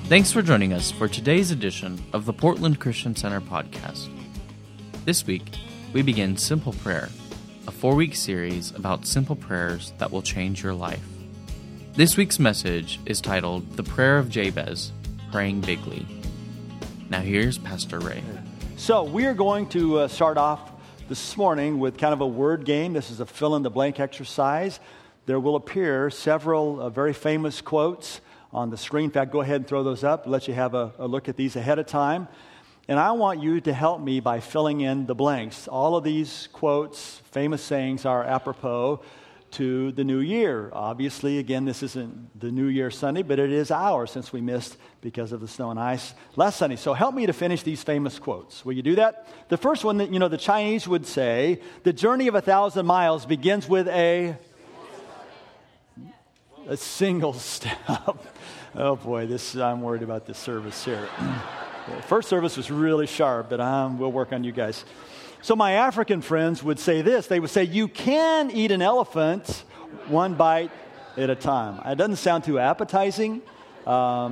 Thanks for joining us for today's edition of the Portland Christian Center podcast. This week, we begin Simple Prayer, a 4-week series about simple prayers that will change your life. This week's message is titled The Prayer of Jabez, Praying Bigly. Now here's Pastor Ray. So we are going to start off this morning with kind of a word game. This is a fill-in-the-blank exercise. There will appear several very famous quotes on the screen. In fact, go ahead and throw those up. Let you have a look at these ahead of time. And I want you to help me by filling in the blanks. All of these quotes, famous sayings, are apropos to the new year. Obviously, again, this isn't the New Year Sunday, but it is ours since we missed because of the snow and ice last Sunday. So help me to finish these famous quotes. Will you do that? The first one, that the Chinese would say, the journey of 1,000 miles begins with a single step. Oh boy, I'm worried about this service here. The first service was really sharp, but we'll work on you guys. So my African friends would say this. They would say, you can eat an elephant one bite at a time. It doesn't sound too appetizing. It's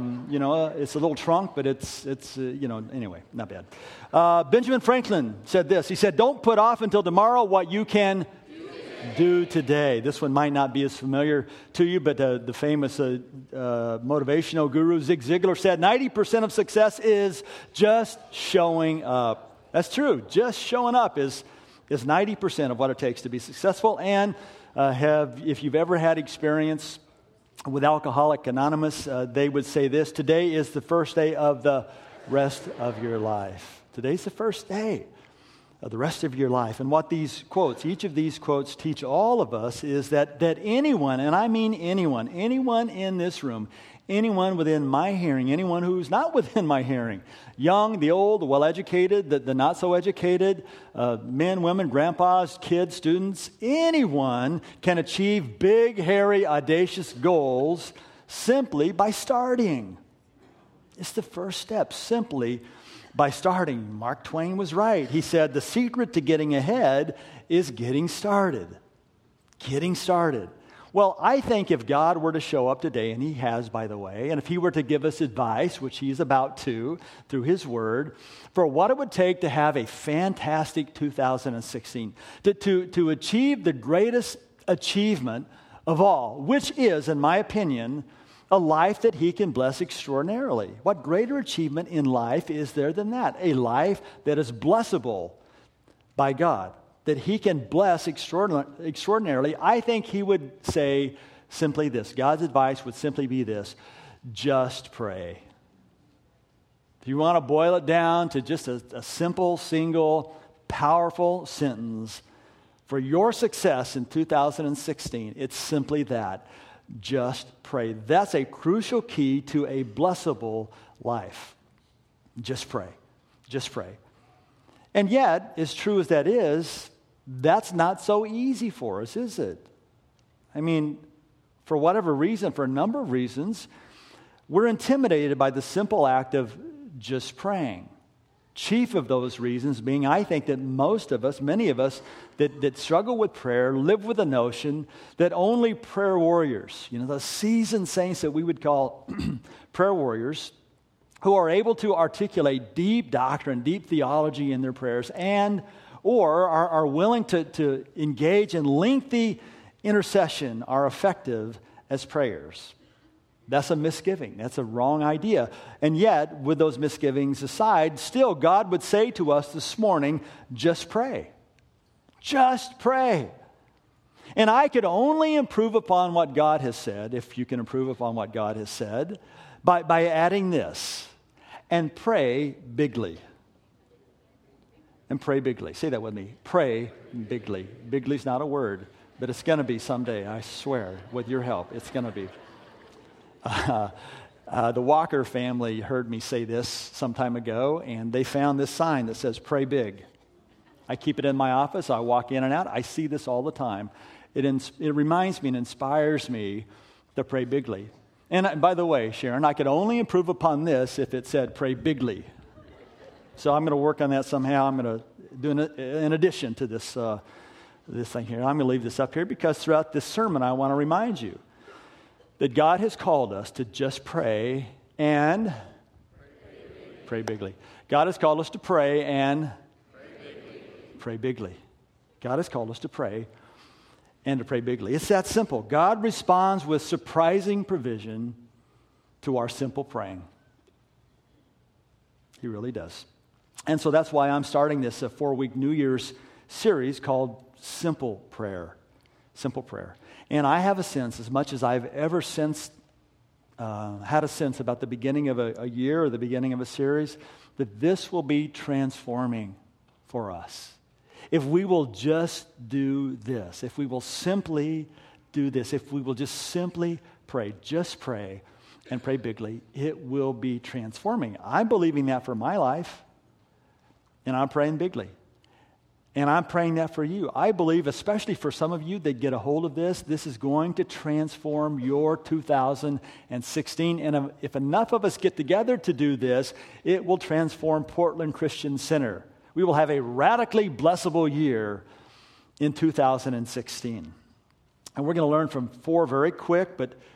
a little trunk, but it's anyway, not bad. Benjamin Franklin said this. He said, don't put off until tomorrow what you can do today. This one might not be as familiar to you, but the famous motivational guru Zig Ziglar said 90% of success is just showing up. That's true. Just showing up is 90% of what it takes to be successful. And if you've ever had experience with Alcoholics Anonymous, they would say this: today is the first day of the rest of your life. Today's the first day of the rest of your life. And what each of these quotes teach all of us is that anyone, and I mean anyone in this room, anyone within my hearing, anyone who's not within my hearing, young, the old, the well-educated, the not-so-educated, men, women, grandpas, kids, students, anyone can achieve big, hairy, audacious goals simply by starting. It's the first step, simply by starting. Mark Twain was right. He said, the secret to getting ahead is getting started. Getting started. Well, I think if God were to show up today, and He has, by the way, and if He were to give us advice, which He's about to, through His Word, for what it would take to have a fantastic 2016, to achieve the greatest achievement of all, which is, in my opinion, a life that He can bless extraordinarily. What greater achievement in life is there than that? A life that is blessable by God, that He can bless extraordinarily. I think He would say simply this. God's advice would simply be this: just pray. If you want to boil it down to just a simple, single, powerful sentence for your success in 2016, it's simply that. Just pray. That's a crucial key to a blessable life. Just pray. Just pray. And yet, as true as that is, that's not so easy for us, is it? I mean, for whatever reason, for a number of reasons, we're intimidated by the simple act of just praying. Chief of those reasons being, I think that many of us that struggle with prayer, live with the notion that only prayer warriors, the seasoned saints that we would call prayer warriors, who are able to articulate deep doctrine, deep theology in their prayers, or are willing to engage in lengthy intercession, are effective as prayers. That's a misgiving. That's a wrong idea. And yet, with those misgivings aside, still God would say to us this morning, just pray. Just pray. And I could only improve upon what God has said, if you can improve upon what God has said, by adding this: and pray bigly. And pray bigly. Say that with me. Pray bigly. Bigly's not a word, but it's going to be someday, I swear, with your help. It's going to be. The Walker family heard me say this some time ago, and they found this sign that says, pray big. I keep it in my office. I walk in and out. I see this all the time. It reminds me and inspires me to pray bigly. And by the way, Sharon, I could only improve upon this if it said pray bigly. So I'm going to work on that somehow. I'm going to do in addition to this thing here. I'm going to leave this up here because throughout this sermon I want to remind you that God has called us to just pray and pray bigly. God has called us to pray and pray bigly. God has called us to pray and to pray bigly. It's that simple. God responds with surprising provision to our simple praying. He really does. And so that's why I'm starting this 4-week New Year's series called Simple Prayer. Simple Prayer. And I have a sense, as much as I've ever had a sense about the beginning of a year or the beginning of a series, that this will be transforming for us. If we will just do this, if we will simply do this, if we will just simply pray, just pray and pray bigly, it will be transforming. I'm believing that for my life, and I'm praying bigly. And I'm praying that for you. I believe, especially for some of you that get a hold of this is going to transform your 2016. And if enough of us get together to do this, it will transform Portland Christian Center. We will have a radically blessable year in 2016. And we're going to learn from 4 very quick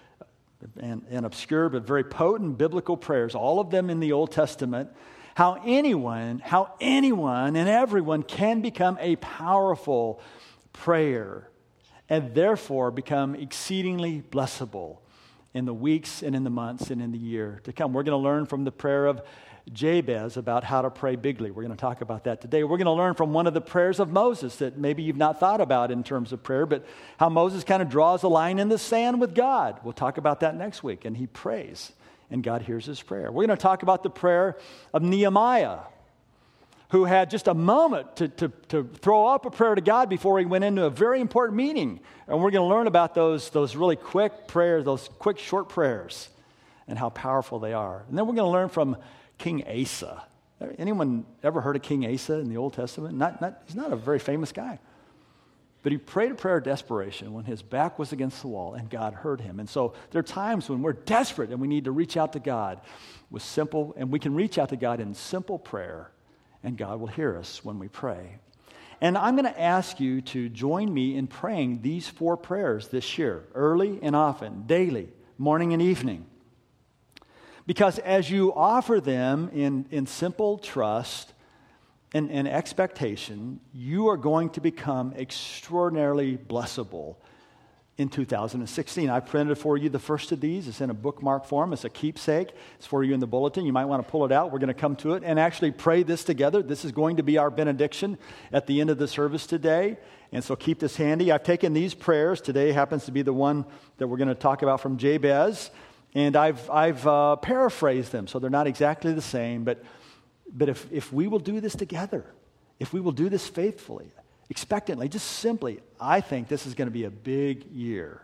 and obscure but very potent biblical prayers, all of them in the Old Testament, how anyone and everyone can become a powerful prayer and therefore become exceedingly blessable in the weeks and in the months and in the year to come. We're going to learn from the prayer of Jabez about how to pray bigly. We're going to talk about that today. We're going to learn from one of the prayers of Moses that maybe you've not thought about in terms of prayer, but how Moses kind of draws a line in the sand with God. We'll talk about that next week. And he prays, and God hears his prayer. We're going to talk about the prayer of Nehemiah, who had just a moment to throw up a prayer to God before he went into a very important meeting. And we're going to learn about those really quick prayers, those quick short prayers, and how powerful they are. And then we're going to learn from King Asa. Anyone ever heard of King Asa in the Old Testament? He's not a very famous guy. But he prayed a prayer of desperation when his back was against the wall, and God heard him. And so there are times when we're desperate and we need to reach out to God and we can reach out to God in simple prayer, and God will hear us when we pray. And I'm going to ask you to join me in praying these 4 prayers this year, early and often, daily, morning and evening. Because as you offer them in simple trust and expectation, you are going to become extraordinarily blessable in 2016. I printed for you the first of these. It's in a bookmark form. It's a keepsake. It's for you in the bulletin. You might want to pull it out. We're going to come to it and actually pray this together. This is going to be our benediction at the end of the service today. And so keep this handy. I've taken these prayers. Today happens to be the one that we're going to talk about from Jabez. And I've paraphrased them, so they're not exactly the same. But if we will do this together, if we will do this faithfully, expectantly, just simply, I think this is going to be a big year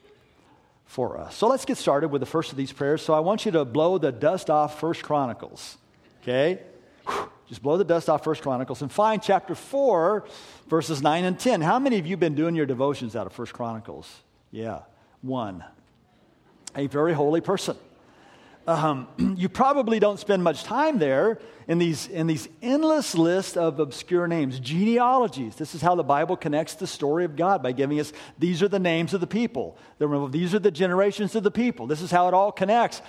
for us. So let's get started with the first of these prayers. So I want you to blow the dust off 1 Chronicles, okay? Just blow the dust off 1 Chronicles and find chapter 4, verses 9 and 10. How many of you have been doing your devotions out of 1 Chronicles? Yeah, 1. A very holy person. You probably don't spend much time there in these endless list of obscure names, genealogies. This is how the Bible connects the story of God, by giving us, these are the names of the people. These are the generations of the people. This is how it all connects.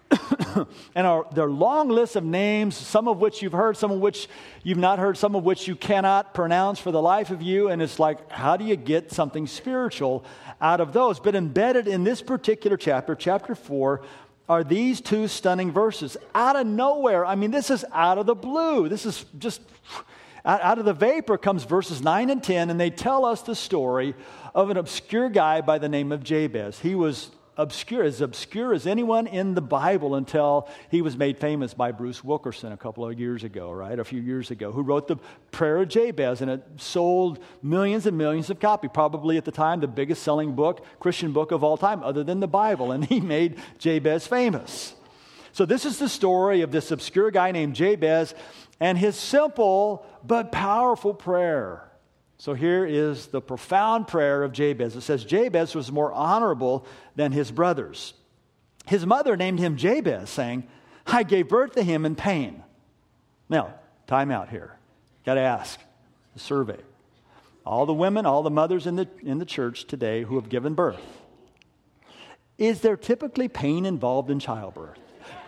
And there are long lists of names, some of which you've heard, some of which you've not heard, some of which you cannot pronounce for the life of you. And it's like, how do you get something spiritual out of those? But embedded in this particular chapter, chapter 4, are these 2 stunning verses. Out of nowhere, I mean, this is out of the blue. This is just out of the vapor comes verses 9 and 10, and they tell us the story of an obscure guy by the name of Jabez. He was obscure as anyone in the Bible until he was made famous by Bruce Wilkerson a few years ago, who wrote the Prayer of Jabez, and it sold millions and millions of copies, probably at the time the biggest selling Christian book of all time, other than the Bible, and he made Jabez famous. So this is the story of this obscure guy named Jabez and his simple but powerful prayer. So here is the profound prayer of Jabez. It says, Jabez was more honorable than his brothers. His mother named him Jabez, saying, I gave birth to him in pain. Now, time out here. Got to ask, the survey. All the women, all the mothers in the church today who have given birth. Is there typically pain involved in childbirth?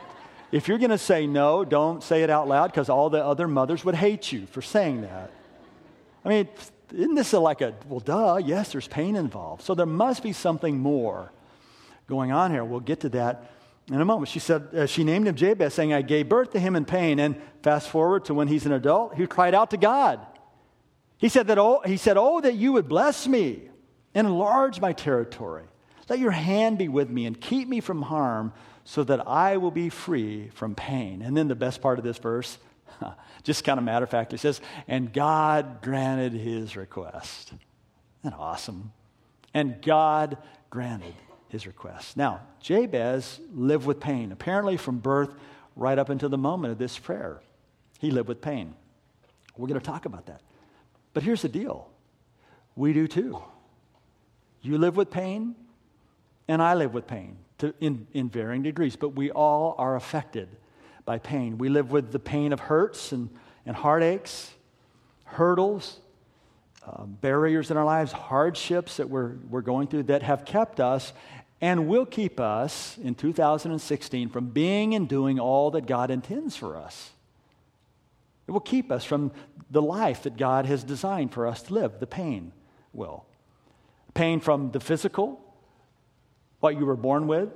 If you're going to say no, don't say it out loud because all the other mothers would hate you for saying that. I mean, isn't this well, duh, yes, there's pain involved. So there must be something more going on here. We'll get to that in a moment. She said, she named him Jabez, saying, I gave birth to him in pain. And fast forward to when he's an adult, he cried out to God. He said, oh, that you would bless me and enlarge my territory. Let your hand be with me and keep me from harm so that I will be free from pain. And then the best part of this verse, just kind of matter of fact, it says, and God granted his request. Isn't that awesome? And God granted his request. Now, Jabez lived with pain, apparently from birth right up until the moment of this prayer. He lived with pain. We're going to talk about that. But here's the deal. We do too. You live with pain, and I live with pain in varying degrees, but we all are affected by pain. We live with the pain of hurts and heartaches, hurdles, barriers in our lives, hardships that we're going through that have kept us and will keep us in 2016 from being and doing all that God intends for us. It will keep us from the life that God has designed for us to live. The pain will. Pain from the physical, what you were born with.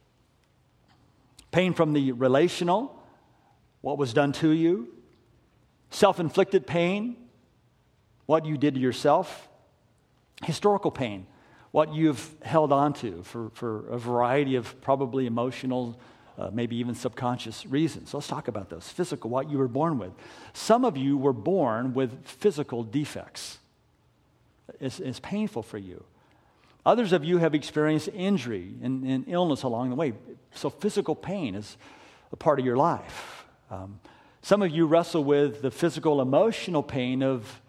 Pain from the relational, what was done to you. Self-inflicted pain, what you did to yourself. Historical pain, what you've held on to for a variety of probably emotional, maybe even subconscious reasons. So let's talk about those. Physical, what you were born with. Some of you were born with physical defects. It's painful for you. Others of you have experienced injury and illness along the way. So physical pain is a part of your life. Some of you wrestle with the physical, emotional pain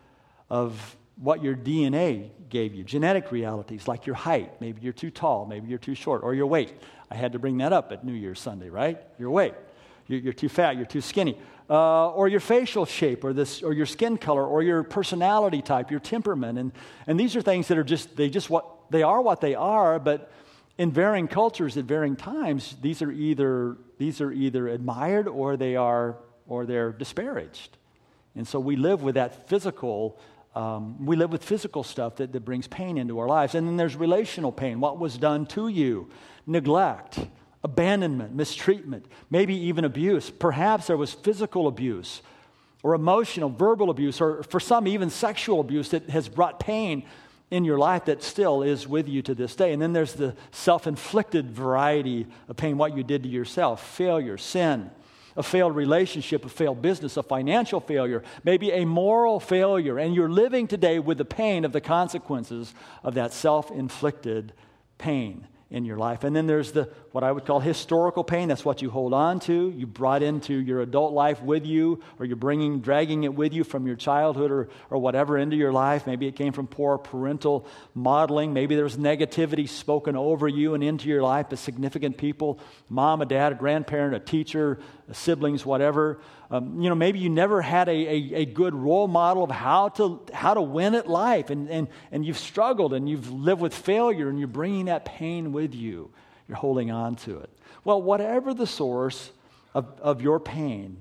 of what your DNA gave you. Genetic realities like your height. Maybe you're too tall. Maybe you're too short. Or your weight. I had to bring that up at New Year's Sunday, right? Your weight. You're too fat. You're too skinny. Or your facial shape, or your skin color, or your personality type, your temperament. And these are things that are they are what they are, but in varying cultures at varying times, these are either admired or they're disparaged. And so we live with that physical. We live with physical stuff that brings pain into our lives. And then there's relational pain. What was done to you? Neglect, abandonment, mistreatment, maybe even abuse. Perhaps there was physical abuse or emotional, verbal abuse, or for some even sexual abuse that has brought pain in your life that still is with you to this day. And then there's the self-inflicted variety of pain, what you did to yourself, failure, sin, a failed relationship, a failed business, a financial failure, maybe a moral failure, and you're living today with the pain of the consequences of that self-inflicted pain in your life. And then there's what I would call historical pain. That's what you hold on to. You brought into your adult life with you, or you're dragging it with you from your childhood or whatever into your life. Maybe it came from poor parental modeling. Maybe there was negativity spoken over you and into your life by significant people, mom, a dad, a grandparent, a teacher, siblings, whatever. Maybe you never had a good role model of how to win at life, and you've struggled and you've lived with failure, and you're bringing that pain with you. You're holding on to it. Well, whatever the source of your pain,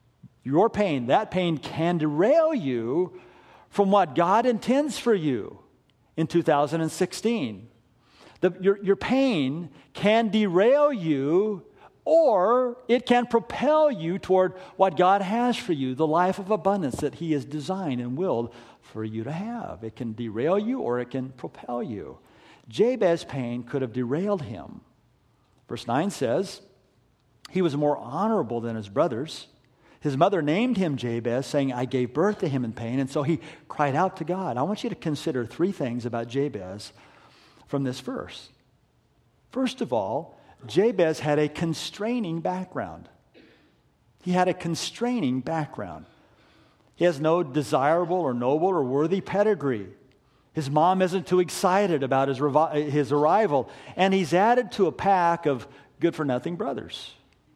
that pain can derail you from what God intends for you in 2016. Your pain can derail you, or it can propel you toward what God has for you, the life of abundance that He has designed and willed for you to have. It can derail you, or it can propel you. Jabez's pain could have derailed him. Verse 9 says, he was more honorable than his brothers. His mother named him Jabez, saying, I gave birth to him in pain. And so he cried out to God. I want you to consider three things about Jabez from this verse. First of all, Jabez had a constraining background. He had a constraining background. He has no desirable or noble or worthy pedigree. His mom isn't too excited about his arrival, and he's added to a pack of good-for-nothing brothers.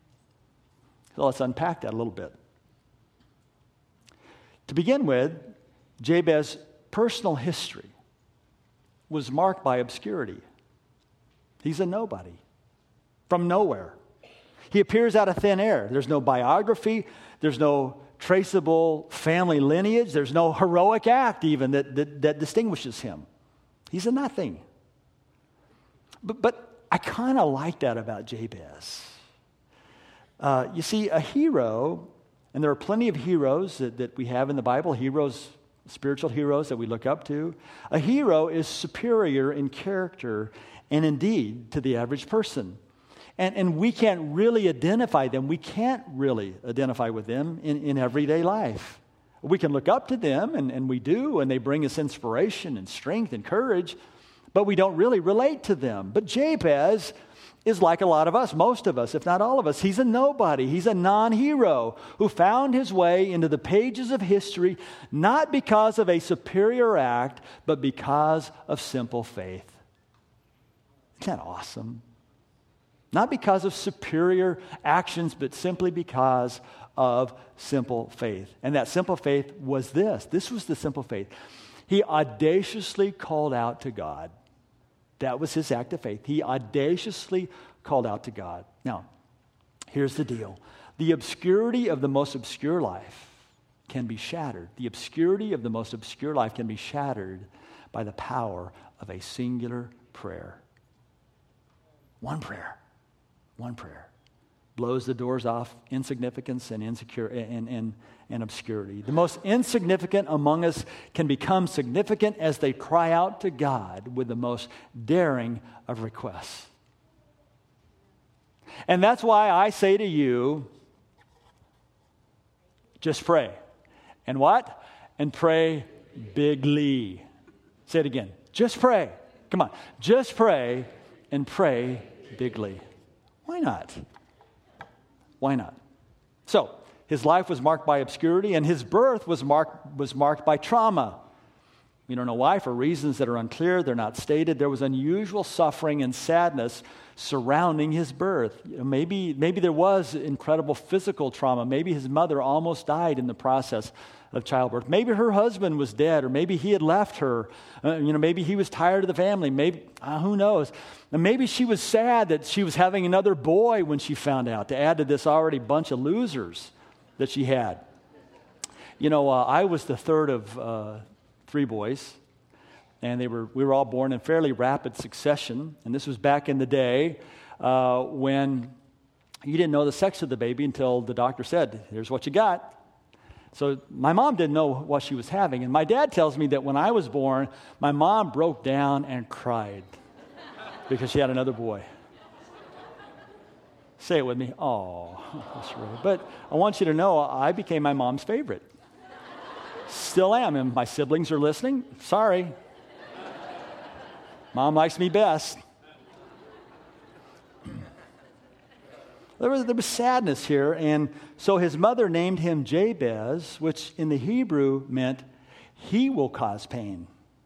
So let's unpack that a little bit. To begin with, Jabez's personal history was marked by obscurity. He's a nobody from nowhere. He appears out of thin air. There's no biography. There's no traceable family lineage. There's no heroic act even that distinguishes him. He's a nothing. But I kind of like that about Jabez. You see, a hero, and there are plenty of heroes that we have in the Bible, heroes, spiritual heroes that we look up to. A hero is superior in character and indeed to the average person. And we can't really identify them. We can't really identify with them in everyday life. We can look up to them, and we do, and they bring us inspiration and strength and courage, but we don't really relate to them. But Jabez is like a lot of us, most of us, if not all of us. He's a nobody. He's a non-hero who found his way into the pages of history not because of a superior act, but because of simple faith. Isn't that awesome? Not because of superior actions, but simply because of simple faith. And that simple faith was this. This was the simple faith. He audaciously called out to God. That was his act of faith. He audaciously called out to God. Now, here's the deal. The obscurity of the most obscure life can be shattered. The obscurity of the most obscure life can be shattered by the power of a singular prayer. One prayer blows the doors off insignificance and and obscurity. The most insignificant among us can become significant as they cry out to God with the most daring of requests. And that's why I say to you, just pray. And what? And pray bigly. Say it again. Just pray. Come on. Just pray and pray bigly. Why not? Why not? So, his life was marked by obscurity, and his birth was marked by trauma. We don't know why, for reasons that are unclear, they're not stated. There was unusual suffering and sadness surrounding his birth. Maybe there was incredible physical trauma. Maybe his mother almost died in the process of childbirth. Maybe her husband was dead, or maybe he had left her. Maybe he was tired of the family. Maybe, who knows? And maybe she was sad that she was having another boy when she found out, to add to this already bunch of losers that she had. I was the third of 3 boys, and we were all born in fairly rapid succession. And this was back in the day when you didn't know the sex of the baby until the doctor said, "Here's what you got." So my mom didn't know what she was having. And my dad tells me that when I was born, my mom broke down and cried because she had another boy. Say it with me. Oh, that's right. But I want you to know I became my mom's favorite. Still am. And my siblings are listening. Sorry. Mom likes me best. There was sadness here, and so his mother named him Jabez, which in the Hebrew meant he will cause pain.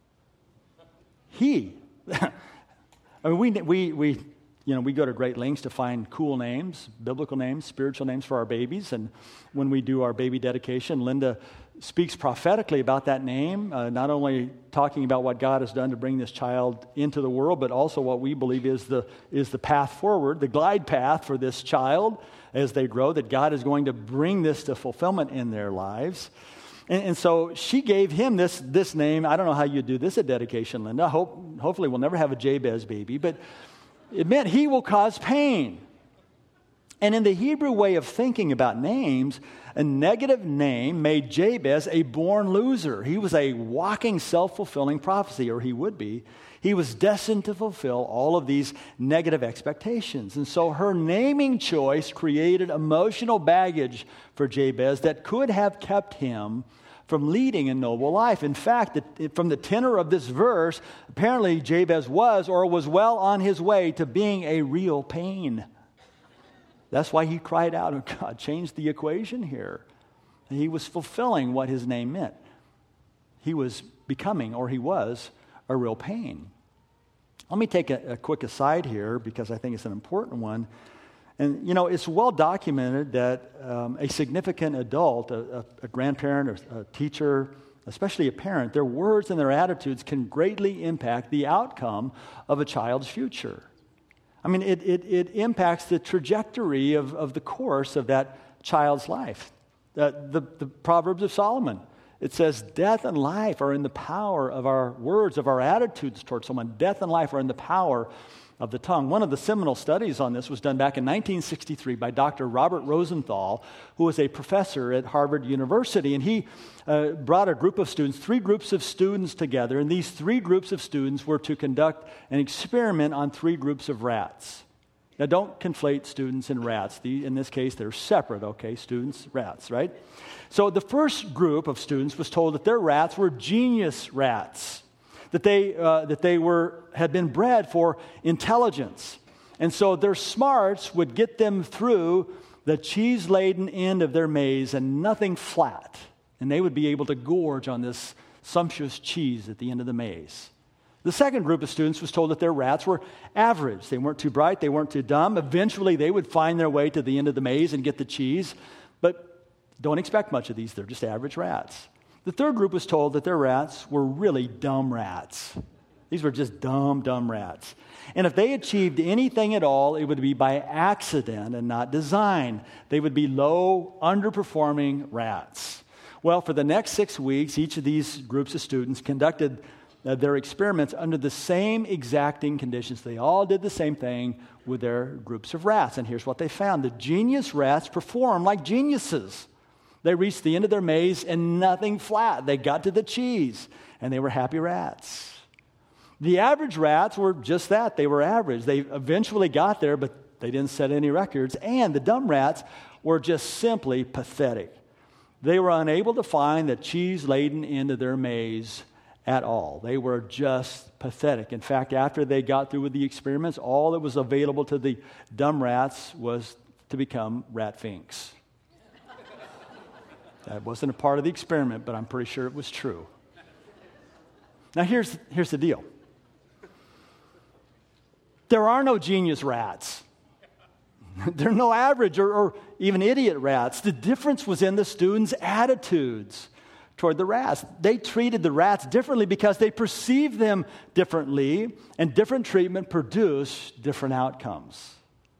He. I mean, we go to great lengths to find cool names, biblical names, spiritual names for our babies, and when we do our baby dedication, Linda speaks prophetically about that name, not only talking about what God has done to bring this child into the world, but also what we believe is the path forward, the glide path for this child as they grow, that God is going to bring this to fulfillment in their lives. And so she gave him this name. I don't know how you do this at dedication, Linda. Hopefully we'll never have a Jabez baby, but it meant he will cause pain. And in the Hebrew way of thinking about names, a negative name made Jabez a born loser. He was a walking self-fulfilling prophecy, or he would be. He was destined to fulfill all of these negative expectations. And so her naming choice created emotional baggage for Jabez that could have kept him from leading a noble life. In fact, from the tenor of this verse, apparently Jabez was well on his way to being a real pain. That's why he cried out, and God changed the equation here. And he was fulfilling what his name meant. He was becoming, or he was, a real pain. Let me take a quick aside here because I think it's an important one. And, it's well documented that a significant adult, a grandparent or a teacher, especially a parent, their words and their attitudes can greatly impact the outcome of a child's future. I mean, it impacts the trajectory of the course of that child's life. The Proverbs of Solomon, it says, death and life are in the power of our words, of our attitudes towards someone. Death and life are in the power of the tongue. One of the seminal studies on this was done back in 1963 by Dr. Robert Rosenthal, who was a professor at Harvard University. And he brought a group of students, 3 groups of students together. And these 3 groups of students were to conduct an experiment on 3 groups of rats. Now, don't conflate students and rats. In this case, they're separate, okay? Students, rats, right? So the first group of students was told that their rats were genius rats, that they had been bred for intelligence. And so their smarts would get them through the cheese-laden end of their maze and nothing flat. And they would be able to gorge on this sumptuous cheese at the end of the maze. The second group of students was told that their rats were average. They weren't too bright, they weren't too dumb. Eventually, they would find their way to the end of the maze and get the cheese. But don't expect much of these. They're just average rats. The third group was told that their rats were really dumb rats. These were just dumb rats. And if they achieved anything at all, it would be by accident and not design. They would be low, underperforming rats. Well, for the next 6 weeks, each of these groups of students conducted their experiments under the same exacting conditions. They all did the same thing with their groups of rats. And here's what they found. The genius rats performed like geniuses. They reached the end of their maze and nothing flat. They got to the cheese, and they were happy rats. The average rats were just that. They were average. They eventually got there, but they didn't set any records. And the dumb rats were just simply pathetic. They were unable to find the cheese-laden end of their maze at all. They were just pathetic. In fact, after they got through with the experiments, all that was available to the dumb rats was to become rat finks. That wasn't a part of the experiment, but I'm pretty sure it was true. Now, here's the deal. There are no genius rats. There are no average or even idiot rats. The difference was in the students' attitudes toward the rats. They treated the rats differently because they perceived them differently, and different treatment produced different outcomes.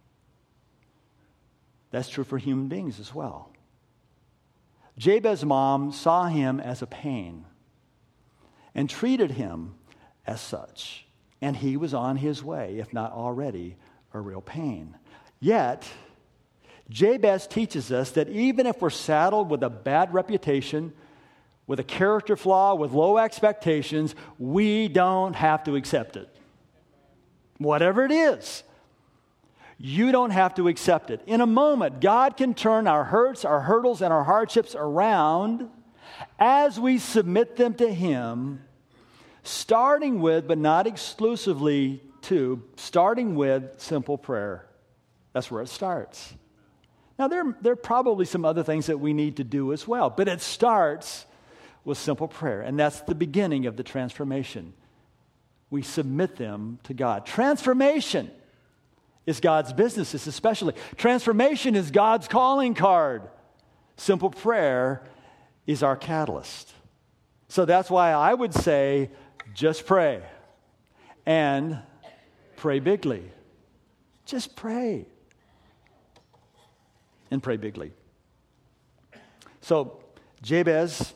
That's true for human beings as well. Jabez's mom saw him as a pain and treated him as such. And he was on his way, if not already, a real pain. Yet, Jabez teaches us that even if we're saddled with a bad reputation, with a character flaw, with low expectations, we don't have to accept it. Whatever it is, you don't have to accept it. In a moment, God can turn our hurts, our hurdles, and our hardships around as we submit them to Him, starting with, but not exclusively to, starting with simple prayer. That's where it starts. Now, there are probably some other things that we need to do as well, but it starts with simple prayer, and that's the beginning of the transformation. We submit them to God. Transformation is God's business, especially. Transformation is God's calling card. Simple prayer is our catalyst. So that's why I would say, just pray. And pray bigly. Just pray. And pray bigly. So Jabez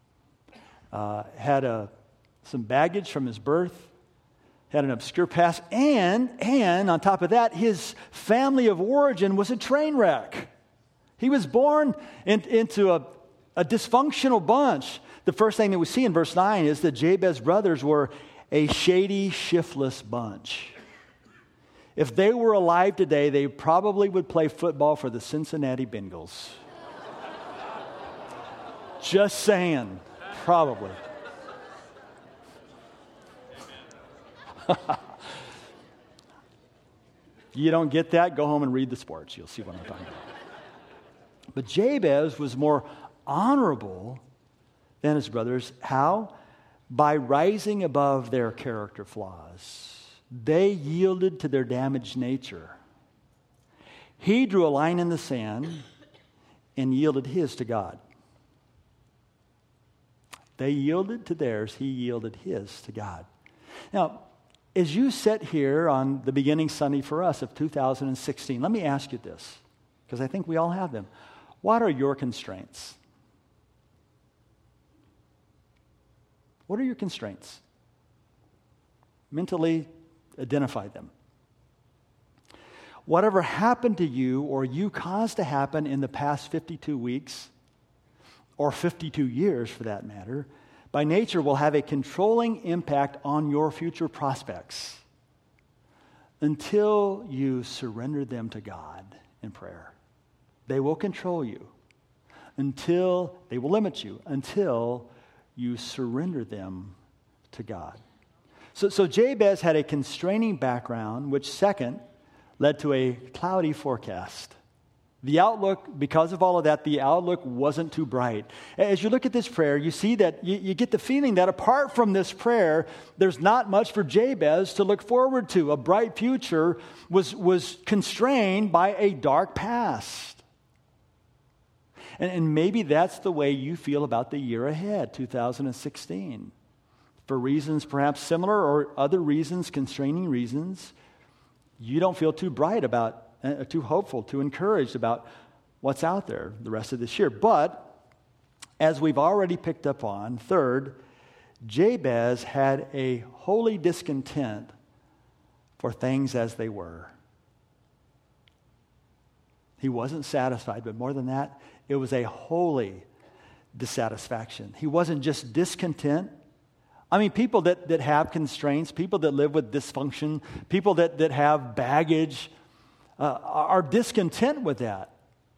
had some baggage from his birth, had an obscure past, and on top of that, his family of origin was a train wreck. He was born into a dysfunctional bunch. The first thing that we see in verse 9 is that Jabez's brothers were a shady, shiftless bunch. If they were alive today, they probably would play football for the Cincinnati Bengals. Just saying. Probably. You don't get that? Go home and read the sports. You'll see what I'm talking about. But Jabez was more honorable than his brothers. How? By rising above their character flaws. They yielded to their damaged nature. He drew a line in the sand and yielded his to God. They yielded to theirs. He yielded his to God. Now, as you sit here on the beginning Sunday for us of 2016, let me ask you this, because I think we all have them. What are your constraints? What are your constraints? Mentally identify them. Whatever happened to you or you caused to happen in the past 52 weeks, or 52 years for that matter, by nature will have a controlling impact on your future prospects until you surrender them to God in prayer. They will control you until they will limit you, until you surrender them to God. So Jabez had a constraining background, which second led to a cloudy forecast. The outlook, because of all of that, the outlook wasn't too bright. As you look at this prayer, you see that you get the feeling that apart from this prayer, there's not much for Jabez to look forward to. A bright future was constrained by a dark past. And maybe that's the way you feel about the year ahead, 2016. For reasons perhaps similar or other reasons, constraining reasons, you don't feel too bright about, too hopeful, too encouraged about what's out there the rest of this year. But, as we've already picked up on, third, Jabez had a holy discontent for things as they were. He wasn't satisfied, but more than that, it was a holy dissatisfaction. He wasn't just discontent. I mean, people that have constraints, people that live with dysfunction, people that have baggage are discontent with that.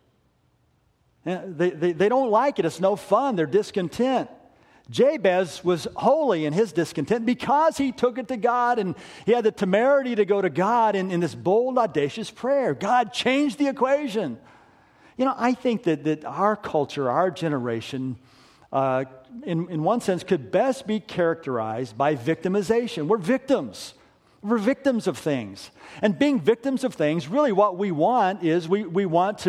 They don't like it. It's no fun. They're discontent. Jabez was holy in his discontent because he took it to God, and he had the temerity to go to God in this bold, audacious prayer. God changed the equation. You know, I think that our culture, our generation, in one sense, could best be characterized by victimization. We're victims. We're victims of things. And being victims of things, really what we want is we want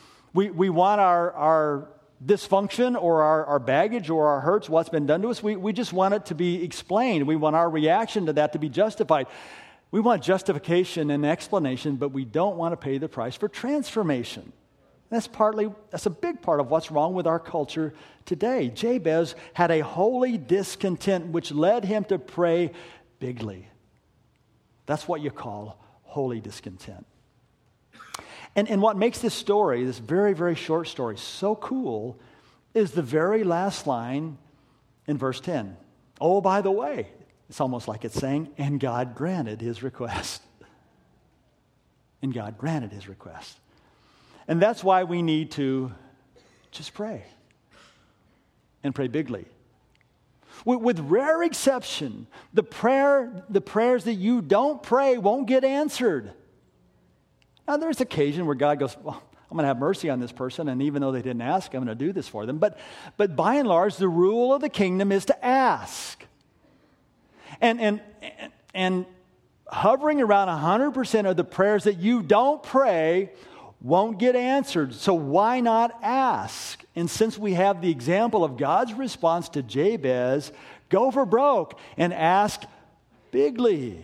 our dysfunction or our baggage or our hurts, what's been done to us, we just want it to be explained. We want our reaction to that to be justified. We want justification and explanation, but we don't want to pay the price for transformation. That's a big part of what's wrong with our culture today. Jabez had a holy discontent which led him to pray bigly. That's what you call holy discontent. And what makes this story, this very, very short story, so cool is the very last line in verse 10. Oh, by the way, it's almost like it's saying, and God granted his request. And God granted his request. And that's why we need to just pray. And pray bigly. With rare exception, the prayers that you don't pray won't get answered. Now, there's occasion where God goes, well, I'm going to have mercy on this person, and even though they didn't ask, I'm going to do this for them. But by and large, the rule of the kingdom is to ask. And hovering around 100% of the prayers that you don't pray won't get answered. So why not ask? And since we have the example of God's response to Jabez, go for broke and ask bigly.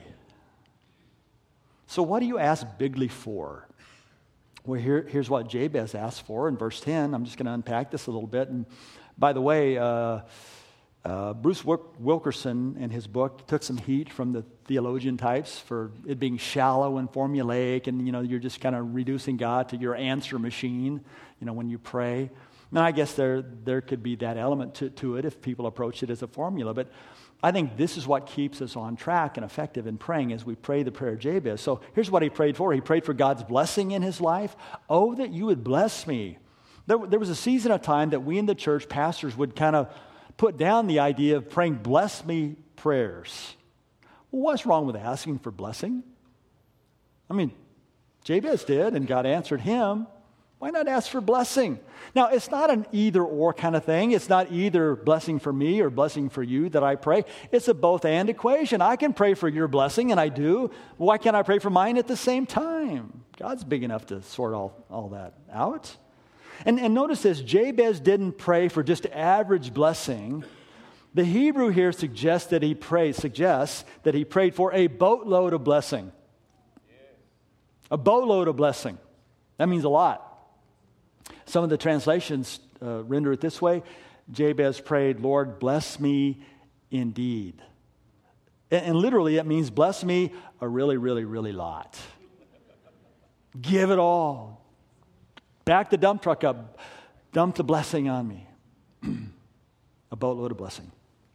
So what do you ask bigly for? Well, here's what Jabez asked for in verse 10. I'm just going to unpack this a little bit. And by the way, Bruce Wilkerson in his book took some heat from the theologian types for it being shallow and formulaic, and you're just kind of reducing God to your answer machine, when you pray. And I guess there could be that element to it if people approach it as a formula. But I think this is what keeps us on track and effective in praying as we pray the prayer of Jabez. So here's what he prayed for. He prayed for God's blessing in his life. Oh, that you would bless me. There was a season of time that we in the church, pastors, would kind of put down the idea of praying bless me prayers. Well, what's wrong with asking for blessing? I mean, Jabez did, and God answered him. Why not ask for blessing? Now, it's not an either-or kind of thing. It's not either blessing for me or blessing for you that I pray. It's a both-and equation. I can pray for your blessing, and I do. Why can't I pray for mine at the same time? God's big enough to sort all that out. And notice this, Jabez didn't pray for just average blessing, The Hebrew here suggests that he prayed for a boatload of blessing. A boatload of blessing. That means a lot. Some of the translations render it this way. Jabez prayed, Lord, bless me indeed. And literally it means bless me a really, really, really lot. Give it all. Back the dump truck up. Dump the blessing on me. A boatload of blessing.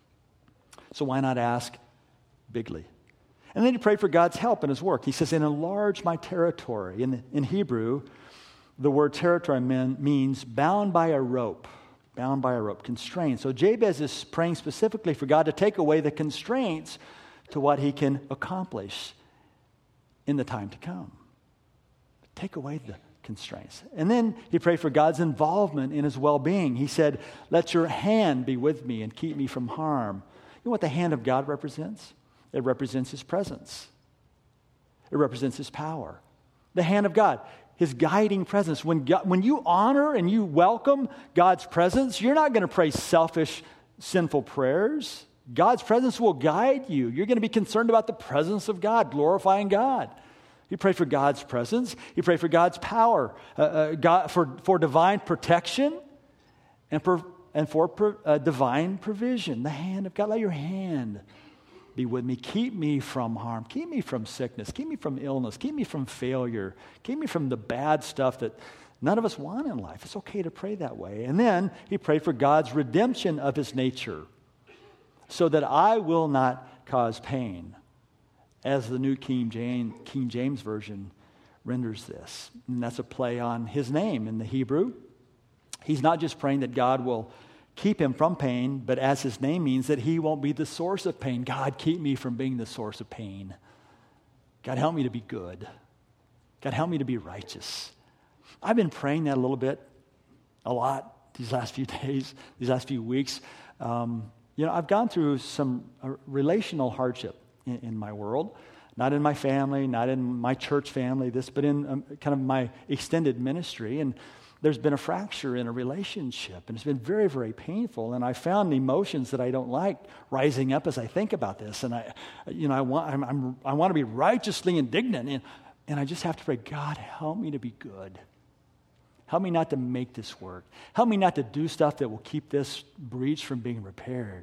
So why not ask bigly? And then he prayed for God's help in his work. He says, enlarge my territory. In Hebrew, the word territory means bound by a rope. Bound by a rope, constrained. So Jabez is praying specifically for God to take away the constraints to what he can accomplish in the time to come. Take away the constraints. And then he prayed for God's involvement in his well-being. He said, let your hand be with me and keep me from harm. You know what the hand of God represents? It represents his presence. It represents his power. The hand of God, his guiding presence. When you honor and you welcome God's presence, you're not going to pray selfish, sinful prayers. God's presence will guide you. You're going to be concerned about the presence of God, glorifying God. You pray for God's presence. You pray for God's power, for divine protection, and for divine provision. The hand of God. Let your hand be with me. Keep me from harm. Keep me from sickness. Keep me from illness. Keep me from failure. Keep me from the bad stuff that none of us want in life. It's okay to pray that way. And then he prayed for God's redemption of his nature so that I will not cause pain, as the New King James Version renders this. And that's a play on his name in the Hebrew. He's not just praying that God will keep him from pain, but as his name means, that he won't be the source of pain. God, keep me from being the source of pain. God, help me to be good. God, help me to be righteous. I've been praying that a lot these last few days, these last few weeks. I've gone through some relational hardship in my world, not in my family, not in my church family, but in kind of my extended ministry. And there's been a fracture in a relationship, and it's been very, very painful. And I found emotions that I don't like rising up as I think about this. And I want to be righteously indignant, and I just have to pray, God, help me to be good. Help me not to make this work. Help me not to do stuff that will keep this breach from being repaired.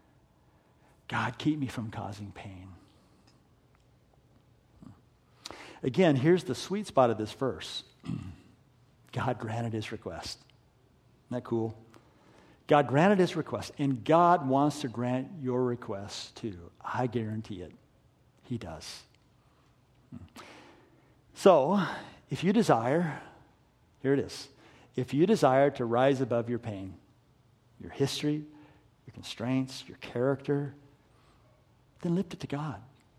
God, keep me from causing pain. Again, here's the sweet spot of this verse. God granted his request. Isn't that cool? God granted his request, and God wants to grant your request too. I guarantee it. He does. So, if you desire, here it is. If you desire to rise above your pain, your history, your constraints, your character, then lift it to God.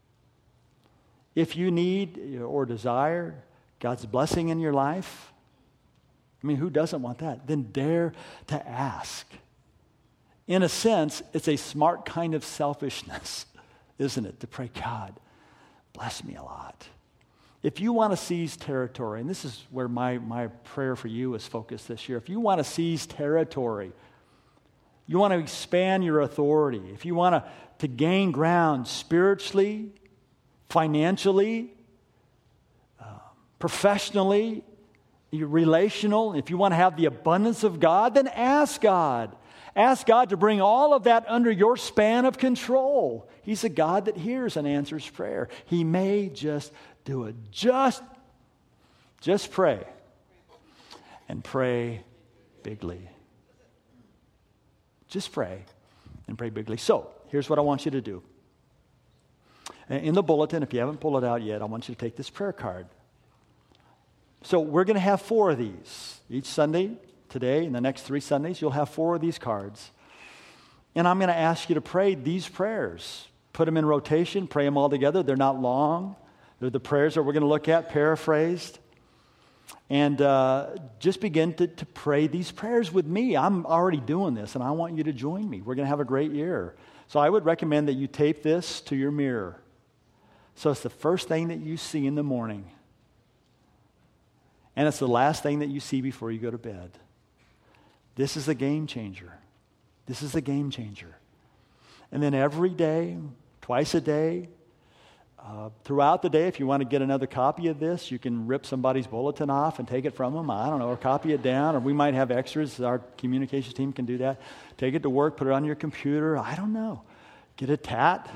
If you need or desire God's blessing in your life, I mean, who doesn't want that? Then dare to ask. In a sense, it's a smart kind of selfishness, isn't it? To pray, God, bless me a lot. If you want to seize territory, and this is where my prayer for you is focused this year. If you want to seize territory, you want to expand your authority, if you want to gain ground spiritually, financially, professionally, relational, if you want to have the abundance of God, then ask God. Ask God to bring all of that under your span of control. He's a God that hears and answers prayer. He may just do it. Just pray. And pray bigly. Just pray and pray bigly. So, here's what I want you to do. In the bulletin, if you haven't pulled it out yet, I want you to take this prayer card. So we're going to have 4 of these. Each Sunday, today, and the next 3 Sundays, you'll have 4 of these cards. And I'm going to ask you to pray these prayers. Put them in rotation, pray them all together. They're not long. They're the prayers that we're going to look at, paraphrased. And just begin to pray these prayers with me. I'm already doing this, and I want you to join me. We're going to have a great year. So I would recommend that you tape this to your mirror. So it's the first thing that you see in the morning. And it's the last thing that you see before you go to bed. This is a game changer. This is a game changer. And then every day, twice a day, throughout the day, if you want to get another copy of this, you can rip somebody's bulletin off and take it from them. I don't know, or copy it down, or we might have extras. Our communications team can do that. Take it to work, put it on your computer. I don't know. Get a tat.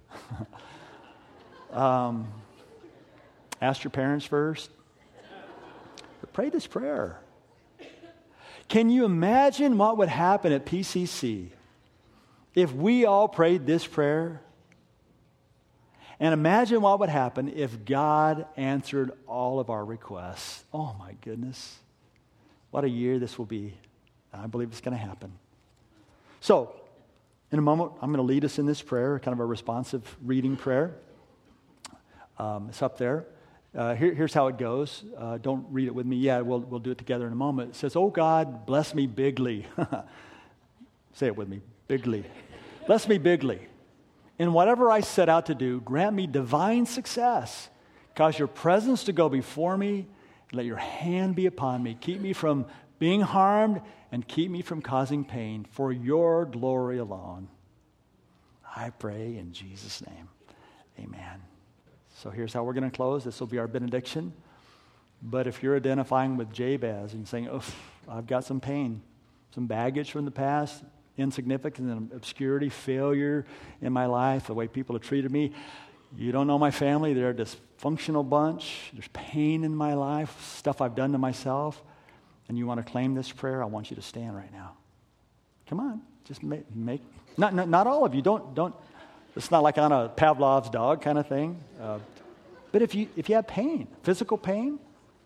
Ask your parents first. But pray this prayer. Can you imagine what would happen at PCC if we all prayed this prayer? And imagine what would happen if God answered all of our requests. Oh my goodness. What a year this will be. I believe it's going to happen. So, in a moment, I'm going to lead us in this prayer, kind of a responsive reading prayer. It's up there. Here's how it goes. Don't read it with me yet. We'll do it together in a moment. It says, "Oh God, bless me bigly." Say it with me. Bigly. Bless me bigly. In whatever I set out to do, grant me divine success. Cause your presence to go before me. Let your hand be upon me. Keep me from being harmed and keep me from causing pain for your glory alone. I pray in Jesus' name. Amen. So here's how we're going to close. This will be our benediction. But if you're identifying with Jabez and saying, "Oh, I've got some pain, some baggage from the past, insignificance and obscurity, failure in my life, the way people have treated me. You don't know my family. They're a dysfunctional bunch. There's pain in my life, stuff I've done to myself." And you want to claim this prayer, I want you to stand right now. Come on. Just make not all of you. Don't. It's not like on a Pavlov's dog kind of thing. But if you have pain, physical pain,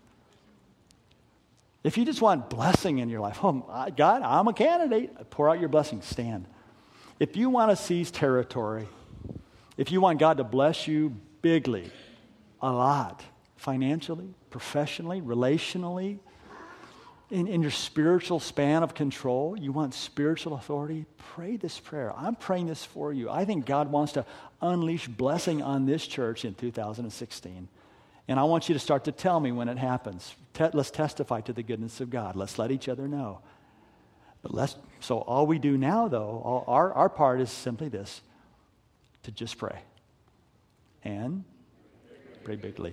if you just want blessing in your life, "Oh, God, I'm a candidate." Pour out your blessing. Stand. If you want to seize territory, if you want God to bless you bigly, a lot, financially, professionally, relationally, in your spiritual span of control, you want spiritual authority, pray this prayer. I'm praying this for you. I think God wants to unleash blessing on this church in 2016. And I want you to start to tell me when it happens. Let's testify to the goodness of God. Let's let each other know. So all we do now, though, our part is simply this, to just pray. And pray bigly.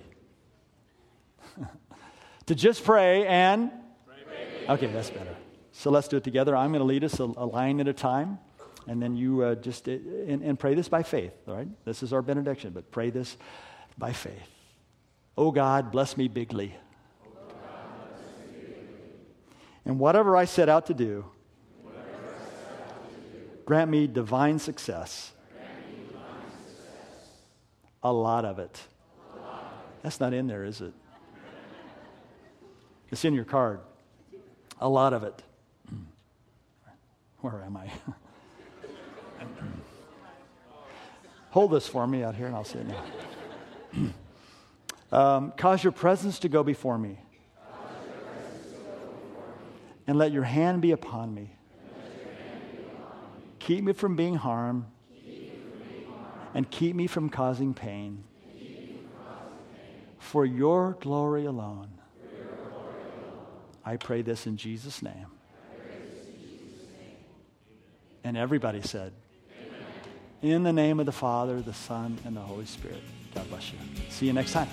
To just pray and... Okay, that's better. So let's do it together. I'm going to lead us a line at a time, and then you just and pray this by faith, all right? This is our benediction, but pray this by faith. Oh God, bless me bigly. And whatever I set out to do, grant me divine success. A lot of it. That's not in there, is it? It's in your card. A lot of it. Where am I? Hold this for me out here and I'll say it now. Cause your presence to go before me. And let your hand be upon me. Keep me from being harmed. And keep me from causing pain. For your glory alone. I pray this in Jesus' name. And everybody said, Amen. In the name of the Father, the Son, and the Holy Spirit. God bless you. See you next time.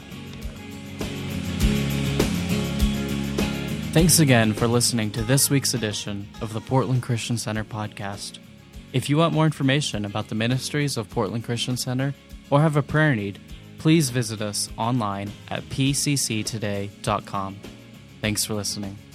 Thanks again for listening to this week's edition of the Portland Christian Center podcast. If you want more information about the ministries of Portland Christian Center or have a prayer need, please visit us online at pcctoday.com. Thanks for listening.